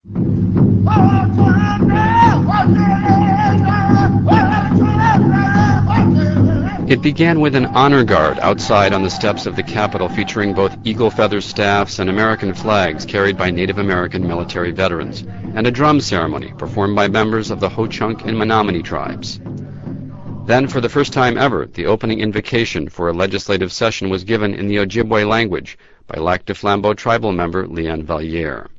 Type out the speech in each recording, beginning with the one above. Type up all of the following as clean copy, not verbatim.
It began with an honor guard outside on the steps of the Capitol featuring both eagle feather staffs and American flags carried by Native American military veterans, and a drum ceremony performed by members of the Ho-Chunk and Menominee tribes. Then, for the first time ever, the opening invocation for a legislative session was given in the Ojibwe language by Lac du Flambeau tribal member Leanne Valliere.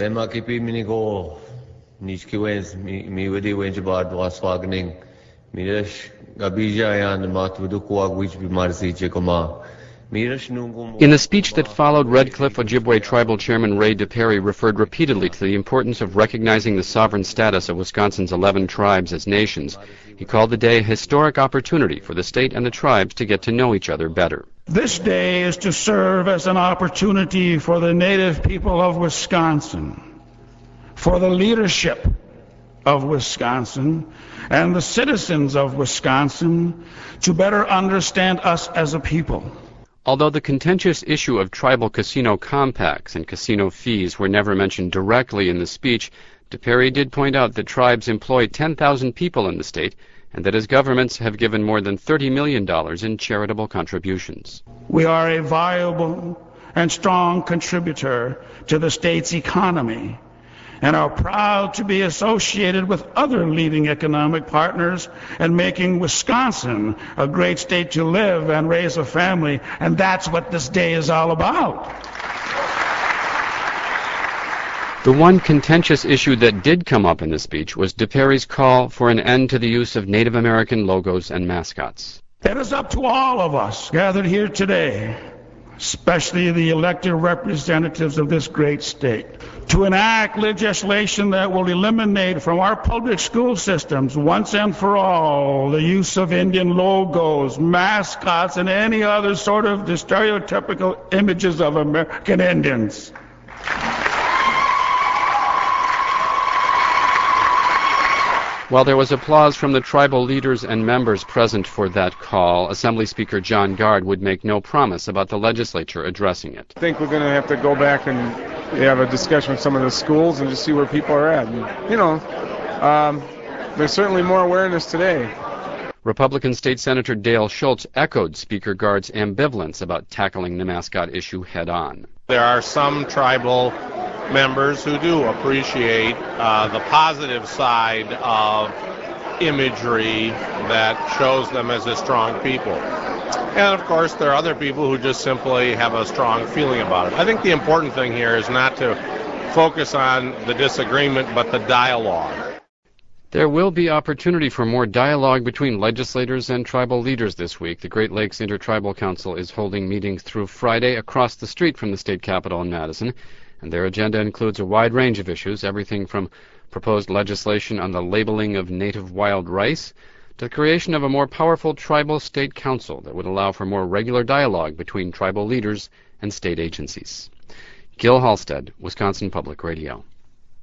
In the speech that followed, Red Cliff Ojibwe Tribal Chairman Ray DePerry referred repeatedly to the importance of recognizing the sovereign status of Wisconsin's 11 tribes as nations. He called the day a historic opportunity for the state and the tribes to get to know each other better. This day is to serve as an opportunity for the Native people of Wisconsin, for the leadership of Wisconsin, and the citizens of Wisconsin to better understand us as a people. Although the contentious issue of tribal casino compacts and casino fees were never mentioned directly in the speech, DePerry did point out that tribes employ 10,000 people in the state and that his governments have given more than $30 million in charitable contributions. We are a viable and strong contributor to the state's economy and are proud to be associated with other leading economic partners and making Wisconsin a great state to live and raise a family, and that's what this day is all about. The one contentious issue that did come up in the speech was DePerry's call for an end to the use of Native American logos and mascots. It is up to all of us gathered here today, especially the elected representatives of this great state, to enact legislation that will eliminate from our public school systems once and for all the use of Indian logos, mascots, and any other sort of the stereotypical images of American Indians. While there was applause from the tribal leaders and members present for that call, Assembly Speaker John Gard would make no promise about the legislature addressing it. I think we're going to have to go back and have a discussion with some of the schools and just see where people are at. And, there's certainly more awareness today. Republican State Senator Dale Schultz echoed Speaker Gard's ambivalence about tackling the mascot issue head-on. There are some tribal members who do appreciate the positive side of imagery that shows them as a strong people. And of course, there are other people who just simply have a strong feeling about it. I think the important thing here is not to focus on the disagreement, but the dialogue. There will be opportunity for more dialogue between legislators and tribal leaders this week. The Great Lakes Intertribal Council is holding meetings through Friday across the street from the state capitol in Madison, and their agenda includes a wide range of issues, everything from proposed legislation on the labeling of native wild rice to the creation of a more powerful tribal state council that would allow for more regular dialogue between tribal leaders and state agencies. Gil Halstead, Wisconsin Public Radio.